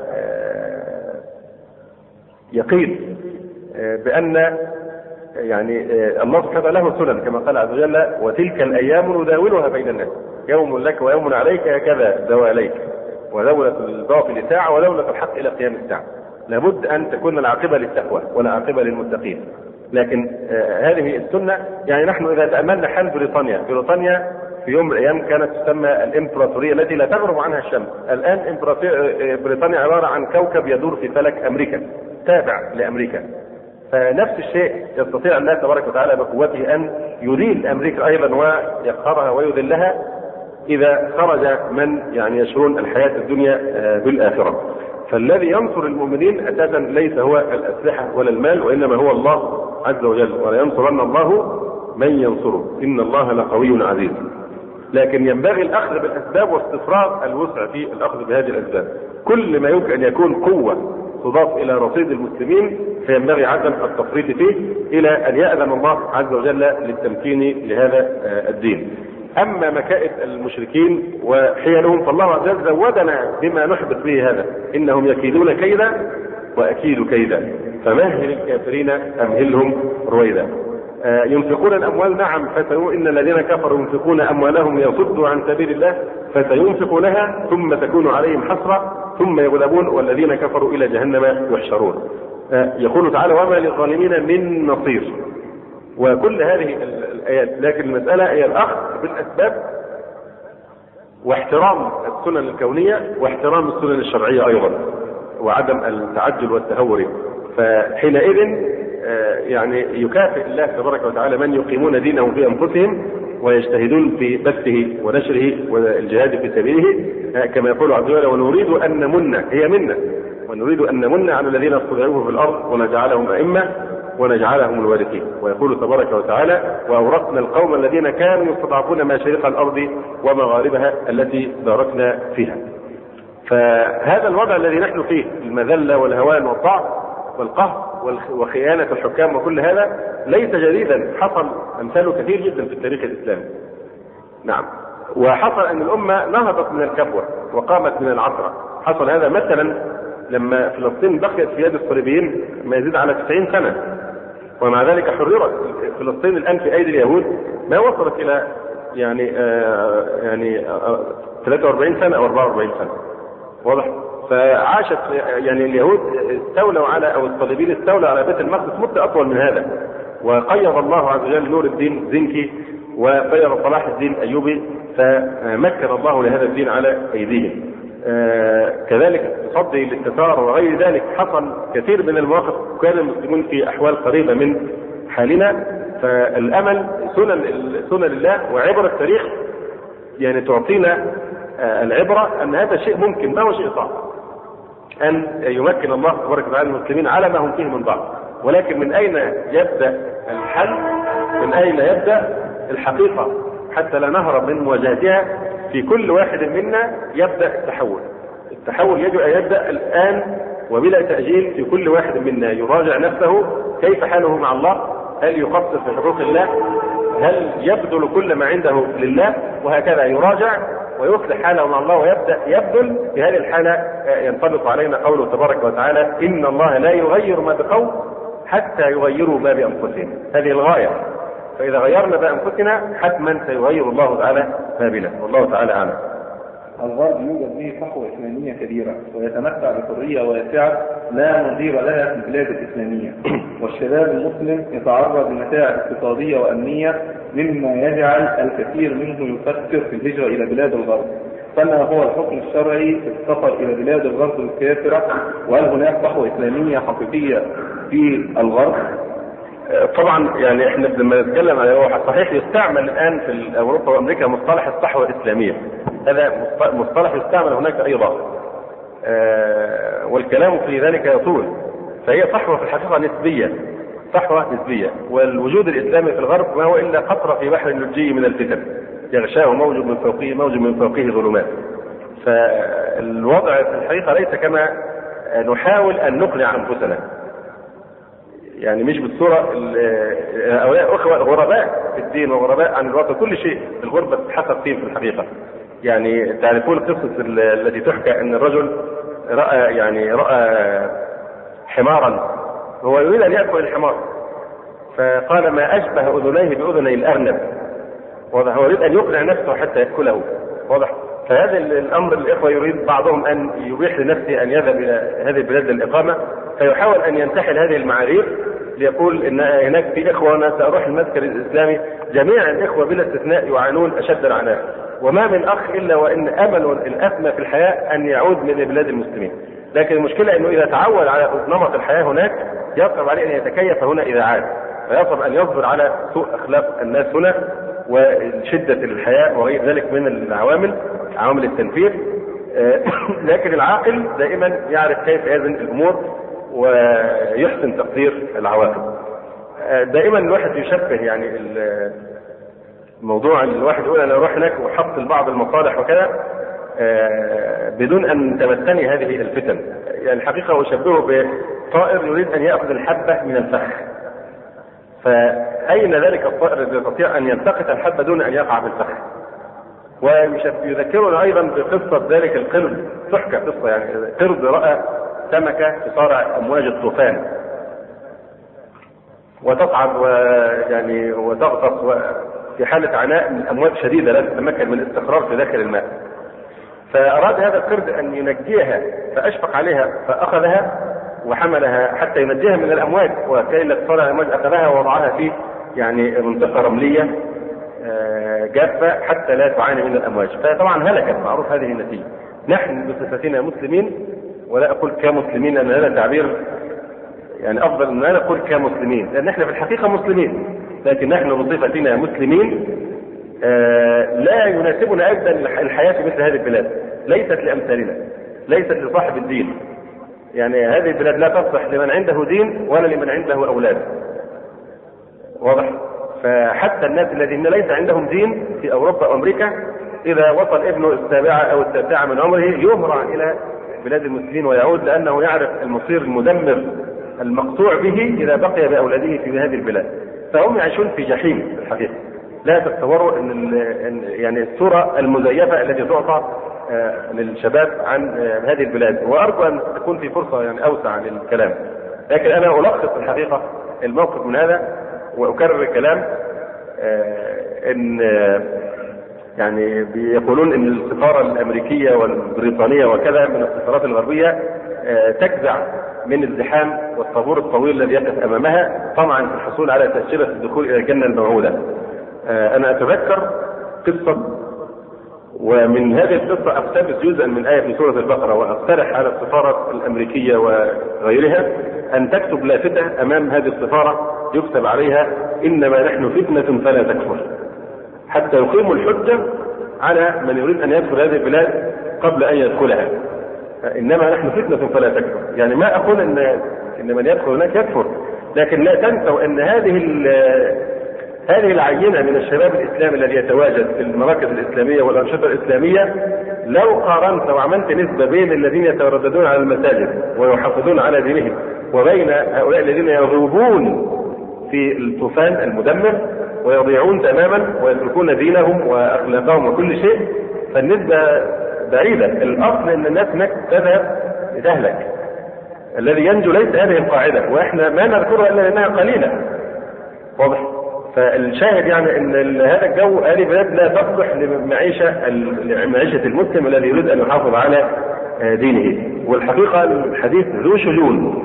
يقين بأن يعني الله سبحانه وتعالى له سنن كما قال عز وجل: وتلك الأيام نداولها بين الناس، يوم لك ويوم عليك هكذا دواليك، ودولة الباطل ساعة ودولة الحق إلى قيام الساعة. لابد أن تكون العاقبة للتقوى والعاقبة للمتقين. لكن آه هذه السنة. يعني نحن إذا تأملنا حال بريطانيا، بريطانيا في يوم من الأيام كانت تسمى الإمبراطورية التي لا تغرب عنها الشمس. الآن بريطانيا عبارة عن كوكب يدور في فلك أمريكا، تابع لأمريكا. فنفس الشيء يستطيع الله تبارك وتعالى بقوته أن يذيل أمريكا أيضا ويقهرها ويذلها إذا خرج من يعني يشرون الحياة الدنيا بالآخرة. فالذي ينصر المؤمنين أساسا ليس هو الأسلحة ولا المال، وإنما هو الله عز وجل، ولا ينصرن الله من ينصره إن الله لقوي عزيز. لكن ينبغي الأخذ بالأسباب واستفراغ الوسع في الأخذ بهذه الأسباب. كل ما يمكن أن يكون قوة تضاف إلى رصيد المسلمين فينبغي عدم التفريط فيه إلى أن يأذن الله عز وجل للتمكين لهذا الدين. أما مكائد المشركين وحيلهم فالله عز وجل زودنا بما نحبط به هذا، إنهم يكيدون كيدا وأكيد كيدا فمهل الكافرين أمهلهم رويدا. آه ينفقون الأموال، نعم، إن الذين كفروا ينفقون أموالهم ليصدوا عن سبيل الله فسينفقونها ثم تكون عليهم حسرة ثم يغلبون والذين كفروا إلى جهنم يحشرون. آه يقول تعالى وما للظالمين من نصير. وكل هذه الآيات، لكن المسألة هي الأخذ بالأسباب واحترام السنن الكونية واحترام السنن الشرعية أيضا وعدم التعجل والتهور. فحينئذ يعني يكافئ الله تبارك وتعالى من يقيمون دينهم في أنفسهم ويجتهدون في بثه ونشره والجهاد في سبيله، كما يقول عز وجل ونريد أن نمن، هي منا، ونريد أن نمن على الذين استضعفوا في الأرض ونجعلهم أئمة ونجعلهم الوارثين. ويقول تبارك وتعالى وأورثنا القوم الذين كانوا يستضعفون مشارق الأرض ومغاربها التي باركنا فيها. فهذا الوضع الذي نحن فيه، المذلة والهوان والضعف والقهر وخيانة الحكام وكل هذا ليس جديدا، حصل أمثاله كثير جدا في التاريخ الإسلامي. نعم، وحصل أن الأمة نهضت من الكبوة وقامت من العثرة. حصل هذا مثلا لما فلسطين بقيت في يد الصليبيين ما يزيد على تسعين سنة، ومع ذلك حررت. فلسطين الآن في أيدي اليهود ما وصلت إلى يعني آه يعني آه ثلاثة وأربعين سنة أو أربعة وأربعين سنة، واضح؟ فعاشت يعني اليهود استولوا على أو الصليبيين استولوا على بيت المقدس مدة أطول من هذا، وقيض الله عز وجل نور الدين زنكي وقيض صلاح الدين أيوبي، فمكن الله لهذا الدين على أيديهم. آه كذلك تصدي للتتار وغير ذلك. حصل كثير من المواقف كان المسلمون في أحوال قريبة من حالنا. فالأمل سنن سنن الله وعبر التاريخ يعني تعطينا آه العبرة أن هذا شيء ممكن، ما هو شيء صعب أن يمكن الله تبارك وتعالى المسلمين على ما هم فيه من ضعف. ولكن من أين يبدأ الحل؟ من أين يبدأ الحقيقة حتى لا نهرب من مواجهتها؟ في كل واحد منا يبدأ التحول. التحول يجب أن يبدأ الآن وبلا تأجيل. في كل واحد منا يراجع نفسه كيف حاله مع الله، هل يقصر في حقوق الله، هل يبذل كل ما عنده لله، وهكذا يراجع ويصلح حاله مع الله ويبدأ يبذل. في هذه الحالة ينطبق علينا قوله تبارك وتعالى إن الله لا يغير ما بقوم حتى يغيروا ما بأنفسهم. هذه الغاية. فإذا غيرنا بأنفسنا حتما سيغير الله تعالى ما بنا، والله تعالى أعلم. الغرب يوجد به صحوة إسلامية كبيرة ويتمتع بحرية واسعة لا نظير لها في البلاد الإسلامية، والشباب المسلم يتعرض لمتاعب اقتصادية وأمنية مما يجعل الكثير منه يفكر في الهجرة إلى بلاد الغرب. فما هو الحكم الشرعي في السفر إلى بلاد الغرب الكافرة؟ وهل هناك صحوة إسلامية حقيقية في الغرب؟ طبعا يعني احنا لما نتكلم على هو صحيح يستعمل الآن في أوروبا وأمريكا مصطلح الصحوة الإسلامية، هذا مصطلح يستعمل هناك أيضا، آه والكلام في ذلك يطول. فهي صحوة في الحقيقة نسبية، صحوة نسبية. والوجود الإسلامي في الغرب ما هو إلا قطرة في بحر اللجي من الفتن يغشاه موج من فوقه موج من فوقه ظلمات. فالوضع في الحقيقة ليس كما نحاول أن نقنع أنفسنا، يعني مش بالصورة هؤلاء أخوة غرباء في الدين وغرباء عن الوطن. كل شيء الغربة تتحقق فيه في الحقيقة. يعني تعرفون قصة التي تحكى أن الرجل رأى يعني رأى حمارا هو يريد أن يأكل الحمار، فقال ما أشبه أذنيه بأذني الأرنب. واضح، هو يريد أن يقنع نفسه حتى يأكله. واضح. فهذا الأمر الإخوة يريد بعضهم أن يبيح لنفسه أن يذهب إلى هذه البلاد للإقامة، فيحاول أن ينتحل هذه المعايير ليقول إن هناك في إخوة وأنا سأروح المسكن الإسلامي. جميع الإخوة بلا استثناء يعانون أشد العناء، وما من أخ إلا وإن أمل الأسمى في الحياة أن يعود من بلاد المسلمين. لكن المشكلة أنه إذا تعود على نمط الحياة هناك يصعب عليه أن يتكيف هنا إذا عاد، فيصعب أن يصبر على سوء أخلاق الناس هنا وشدة الحياة وغير ذلك من العوامل، عوامل التنفير. لكن العاقل دائما يعرف كيف يزن الأمور ويحسن تقدير العواقب. دائما الواحد يشبه يعني الموضوع، الواحد يقول أنا أروح هناك وحط بعض المصالح وكذا بدون أن تمسني هذه الفتن. يعني الحقيقة أشبهه بطائر يريد أن يأخذ الحبة من الفخ، فأين ذلك الطائر الذي يستطيع أن يلتقط الحبة دون أن يقع في الفخ؟ ويذكرنا أيضا بقصة ذلك القرد، تحكى قصة يعني قرد رأى سمكة في صارع أمواج الطوفان وتصعد ويعني وتغطس في حالة عناء من أمواج شديدة لا تتمكن من الاستقرار في داخل الماء. فأراد هذا القرد أن ينجيها فأشفق عليها فأخذها وحملها حتى ينجيها من الأمواج، وكي لا تصارع الأمواج أخذها ووضعها في يعني منطقة رملية جافة حتى لا تعاني من الأمواج، فطبعا هلكت. معروف هذه النتيجة. نحن بصفتنا مسلمين، ولا أقول كمسلمين لأن هذا تعبير يعني أفضل أن أنا أقول كمسلمين، لأن نحن في الحقيقة مسلمين، لكن نحن بصفتنا مسلمين آه لا يناسبنا أبدا الحياة في مثل هذه البلاد، ليست لأمثالنا، ليست لصاحب الدين. يعني هذه البلاد لا تصلح لمن عنده دين ولا لمن عنده أولاد، واضح؟ فحتى الناس الذين ليس عندهم دين في أوروبا وأمريكا إذا وصل ابنه السابعة أو التاسعة من عمره يهرع إلى بلاد المسلمين ويعود، لأنه يعرف المصير المدمر المقطوع به إذا بقي بأولاده في هذه البلاد. فهم يعيشون في جحيم في الحقيقة. لا تتصوروا أن يعني الصورة المزيفة التي تعطى للشباب عن هذه البلاد. وأرجو أن تكون في فرصة يعني أوسع للكلام، لكن أنا ألخص الحقيقة الموقف من هذا وأكرر الكلام. إن يعني بيقولون إن السفارة الأمريكية والبريطانية وكذا من السفارات الغربية تجزع من الزحام والطابور الطويل الذي يقف أمامها طمعا في الحصول على تأشيرة الدخول إلى الجنة الموعودة. أنا أتذكر قصة، ومن هذه القصة أقتبس جزءا من آية في سورة البقرة، وأقترح على السفارة الأمريكية وغيرها أن تكتب لافتة أمام هذه السفارة يكتب عليها إنما نحن فتنة فلا تكفر، حتى يقيموا الحجة على من يريد أن يدخل هذه البلاد قبل أن يدخلها. إنما نحن فتنة فلا تكفر، يعني ما أقول إن إن من يدخل هناك يكفر، لكن لا تنسوا أن هذه هذه العينة من الشباب الإسلامي الذي يتواجد في المراكز الإسلامية والأنشطة الإسلامية، لو قارنت وعملت نسبة بين الذين يترددون على المساجد ويحافظون على دينهم وبين هؤلاء الذين يغوبون في الطوفان المدمر ويضيعون تماما ويتركون دينهم وأخلاقهم وكل شيء، فالنسبة بعيدة. الأصل أن الناس هناك تذهب لتهلك. الذي ينجو ليس هذه القاعدة، وإحنا ما نذكرها إلا لأنها قليلة، واضح؟ فالشاهد يعني ان هذا الجو هذه البلاد لا تصلح لمعيشه لمعيشه المسلم الذي يريد ان يحافظ على دينه. والحقيقه الحديث ذو شجون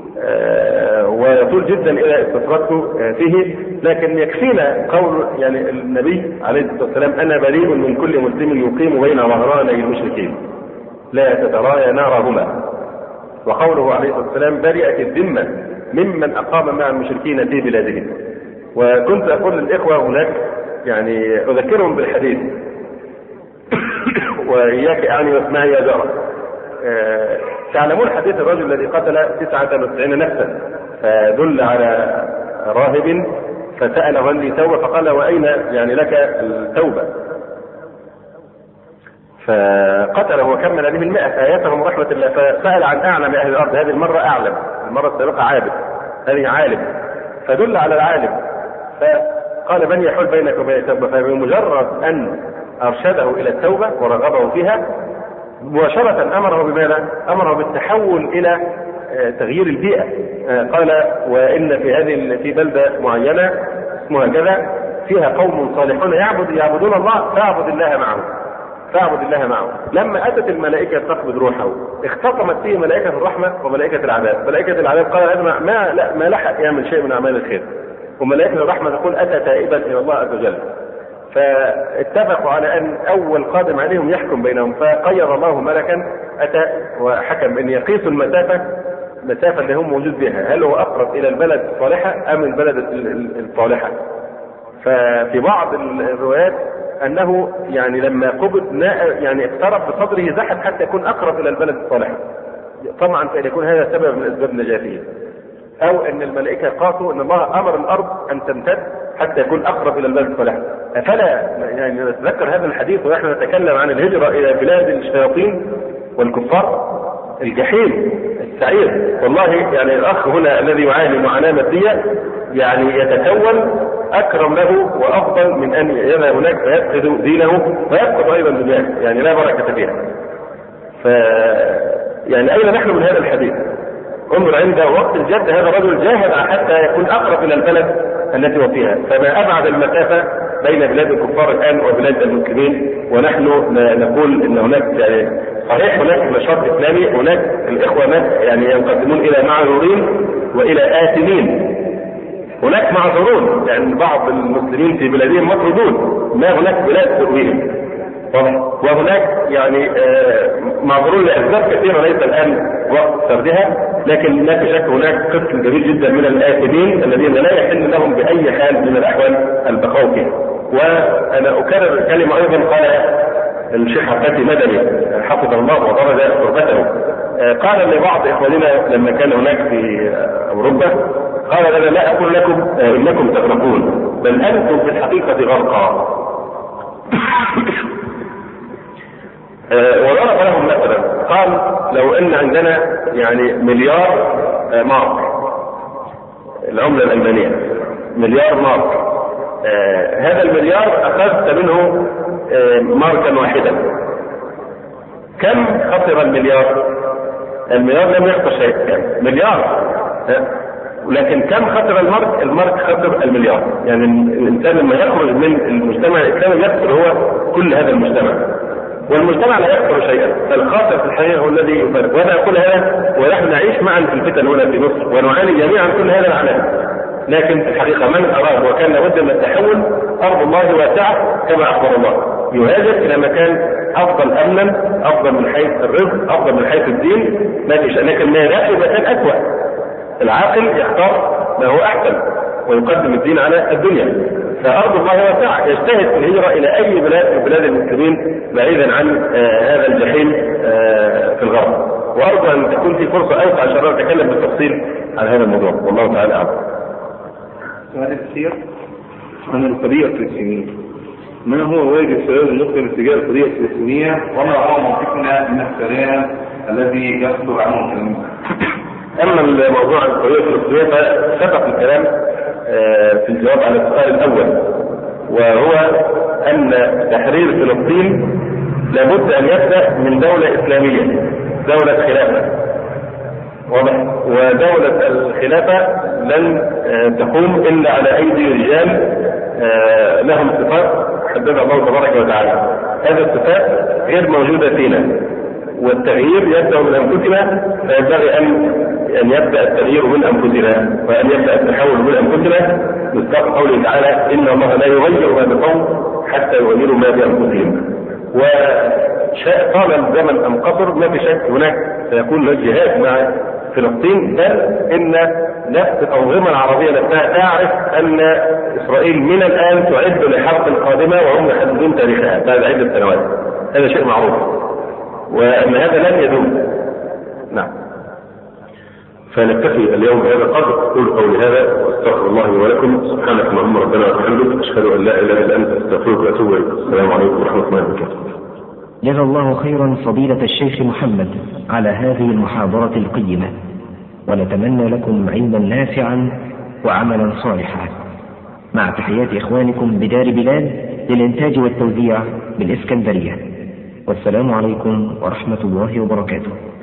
ويطول جدا الى استطردته فيه، لكن يكفينا قول يعني النبي عليه الصلاه والسلام انا بريء من كل مسلم يقيم بين ظهراني المشركين لا تترايا نارهما، وقوله عليه الصلاه والسلام برئت الذمه ممن اقام مع المشركين في بلادهم. وكنت أقول للإخوة هناك يعني أذكرهم بالحديث وإياك أعني واسمعي يا جارة. أه تعلمون حديث الرجل الذي قتل تسعة وتسعين نفسا فدل على راهب فسأله هل لي توبة، فقال وأين يعني لك التوبة؟ فقتله وكمل به المئة آياته من رحمة الله. فسأل عن أعلم أهل الأرض، هذه المرة أعلم، المرة السابقة عابد، هذه عالم، فدل على العالم. فقال من يحول بينك وبين التوبة؟ فبمجرد أن أرشده إلى التوبة ورغبه فيها مباشرة أمره بماذا؟ أمره بالتحول إلى تغيير البيئة. قال وإن في هذه في بلدة معينة اسمها كذا فيها قوم صالحون يعبد يعبدون الله فاعبد الله معهم فاعبد الله معهم. لما أتت الملائكة تقبض روحه اختصمت فيه ملائكة الرحمة وملائكة العذاب. ملائكة العذاب قال ما لا ما لحق يعمل شيء من أعمال الخير، وملائكة الرحمة تقول أتى تائبا إلى الله عز وجل. فاتفقوا على أن أول قادم عليهم يحكم بينهم، فقيض الله ملكا أتى وحكم أن يقيس المسافة المسافة اللي هم موجود بها هل هو أقرب إلى البلد الصالحة أم البلد الصالحة؟ ففي بعض الروايات أنه يعني لما قبض يعني اقترب بصدره زحف حتى يكون أقرب إلى البلد الصالحة، طبعا فإن يكون هذا سبب من أسباب نجاته. أو أن الملائكة قاسوا أن الله أمر الأرض أن تمتد حتى يكون أقرب إلى البلد الصالحة. أفلا يعني نتذكر هذا الحديث ونحن نتكلم عن الهجرة إلى بلاد الشياطين والكفار، الجحيم، السعير. والله يعني الأخ هنا الذي يعاني معاناة مادية يعني يتكون أكرم له وأفضل من أن يذهب هناك فيفقد دينه ويفقد أيضا دنياه، يعني لا بركة فيها. ف يعني أين نحن من هذا الحديث؟ انظر عند وقت الجد هذا الرجل جاهد حتى يكون أقرب إلى البلد التي هو فيها، فما أبعد المسافة بين بلاد الكفار الآن وبلاد المسلمين. ونحن نقول إن هناك يعني صحيح هناك نشاط إسلامي، هناك الإخوة يعني ينقسمون إلى معذورين وإلى آثمين. هناك معذورون يعني بعض المسلمين في بلادهم مطرودون، ما هناك بلاد تؤويهم، وهناك يعني معذورون لأسباب كثيرة ليس الآن وقت سردها، لكن لا شك هناك قسم كبير جدا من الآثمين الذين لا يحل لهم بأي حال من الأحوال البقاء فيها. وأنا أكرر الكلمة أيضا قال الشيخ عباسي مدني حفظه الله وضرب تربته، قال لبعض إخواننا لما كان هناك في أوروبا، قال أنا لا أقول لكم إنكم تغرقون، بل أنتم في الحقيقة غرقى. وضرب لهم مثلا قال لو ان عندنا يعني مليار مارك العملة الألمانية، مليار مارك، آه هذا المليار أخذت منه آه ماركا واحدا، كم خسر المليار؟ المليار لم يخسر شيء، كم مليار، آه لكن كم خسر المارك؟ المارك خسر المليار. يعني الإنسان لما يخرج من المجتمع الإسلامي يخسر هو كل هذا المجتمع، والمجتمع لا يخسر شيئا، الخاسر في الحقيقة هو الذي يفرق. وانا اقول هذا ونحن نعيش معا في الفتن هنا في مصر ونعاني جميعا كل هذا العناء، لكن في الحقيقة من اراد وكان لابد من التحول ارض الله واسعة كما اخبر الله، يهاجر الى مكان افضل امنا، افضل من حيث الرزق، افضل من حيث الدين، ما فيش، لكن ما يلاقي مكان اسوأ. العاقل يختار ما هو احسن ويقدم الدين على الدنيا. فأرض الله واسعة، يجتهد في الهجرة إلى أي بلاد من بلاد المسلمين بعيدا عن آه هذا الجحيم آه في الغرب. وأرجو أن تكون في فرصة أوسع عشان نتكلم بالتفصيل عن هذا الموضوع، والله تعالى أعلم. سؤال الكثير عن القضية الفلسطينية، ما هو واجب الشباب المسلم تجاه القضية الفلسطينية، وما هو موقفنا من الكلام الذي يصدر عنه الكلام؟ أما الموضوع القضية الفلسطينية فسبق الكلام في الجواب على السؤال الأول، وهو أن تحرير فلسطين لابد أن يبدأ من دولة إسلامية، دولة خلافة، ودولة الخلافة لن تقوم إلا على أيدي رجال لهم صفات حددها الله تبارك وتعالى. هذه الصفات غير موجودة فينا، والتغيير يبدأ من أنفسنا، فينبغي أن أن يبدأ التغيير من أنفسنا وأن يبدأ التحول من أنفسنا، مصداق قوله تعالى إن الله لا يغير ما بقوم حتى يغيروا ما بأنفسهم. وشاء طال الزمن أم قصر ما في شك هناك سيكون الجهاد مع فلسطين، بل إن نفس الأنظمة العربية نفسها تعرف أن إسرائيل من الآن تعد لحرب قادمة وهم يحددون تاريخها بعد عدة سنوات، هذا شيء معروف، وأن هذا لن يدوم. نعم. فنكتفي اليوم بهذا القدر، أقول قولي هذا واستغفر الله ولكم، سبحانك اللهم ربنا وبحمدك، أشهد أن لا إله إلا أنت، أستغفرك وأتوب إليك. السلام عليكم ورحمة الله وبركاته. جزا الله خيرا فضيلة الشيخ محمد على هذه المحاضرة القيمة، ونتمنى لكم علما نافعا وعملا صالحا، مع تحيات إخوانكم بدار بلال للإنتاج والتوزيع بالإسكندرية، والسلام عليكم ورحمة الله وبركاته.